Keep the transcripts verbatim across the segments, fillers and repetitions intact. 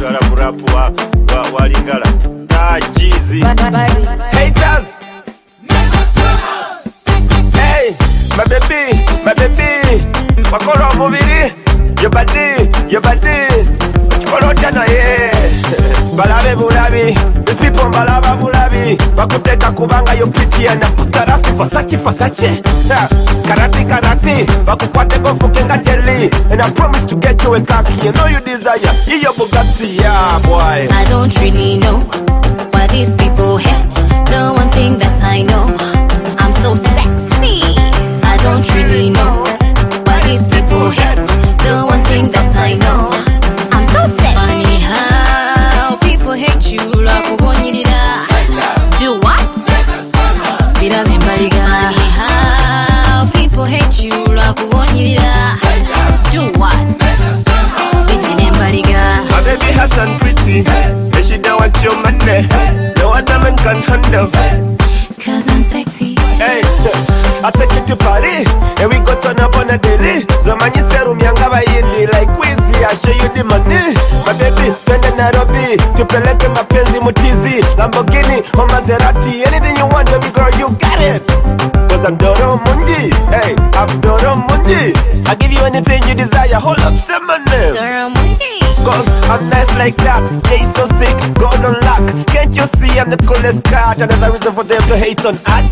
Twala murapu wa wa Lingala. Ah, Jeezy. Haters. Hey, my baby, my baby. Makolo mubiri, your body, your body. Chikolo chana ye. Balabe bulabi, the people balaba bulabi. Bakuteka kubanga yo pretty and putarasi Versace Versace. Karate karate, bakukwate kofukenga jelly. And I promise to get you a khaki. You know you desire, you your Bugatti, yeah boy. I don't really know why these people hate. The one thing that I know, I'm so sexy. I don't really know why these people hate. The one thing that I know, I'm so sexy. Funny how people hate you like ubonyirira. Do what? Bila membaliga. Funny how people hate you like ubonyirira. Do what? Bijine mbaliga. My baby hot and pretty, and she don't want your money. No other man can handle. Cause I'm sexy. Hey, I take you to Paris, and we go turn up on a daily. So man, you serum yangaba yindi like Wizzy. I show you the money, my baby. Twende Nairobi, tupeleke mapenzi mutizi. Lamborghini or Maserati, anything you want, baby girl, you got it. Cause I'm Doro Munji, hey, I'm Doro Munji. I give you anything you desire. Hold up, say my name. Doro Munji. Cause I'm nice like that, yeah, so sick, gold on lock. Can't you see I'm the coolest cat? Another reason for them to hate on us.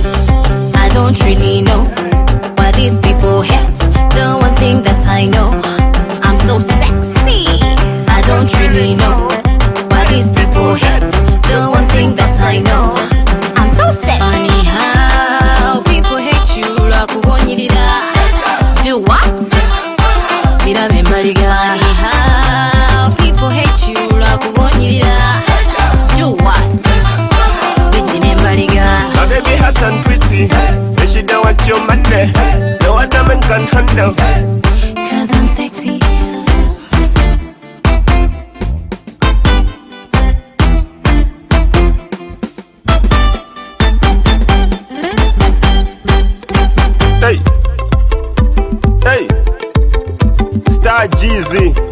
I don't really know why these people hate. The one thing that I know, I'm so sexy. I don't really know why these people hate. The one thing that I know, I'm so sexy. Funny how people hate you like ubonyirira. Do what? Bila membaliga. Funny how people hate you like ubonyirira. Do what? Bijine mbaliga. My baby hot and pretty, and she don't want your money. No other man can handle. Cause I'm sexy. Hey, hey, Star Jeezy.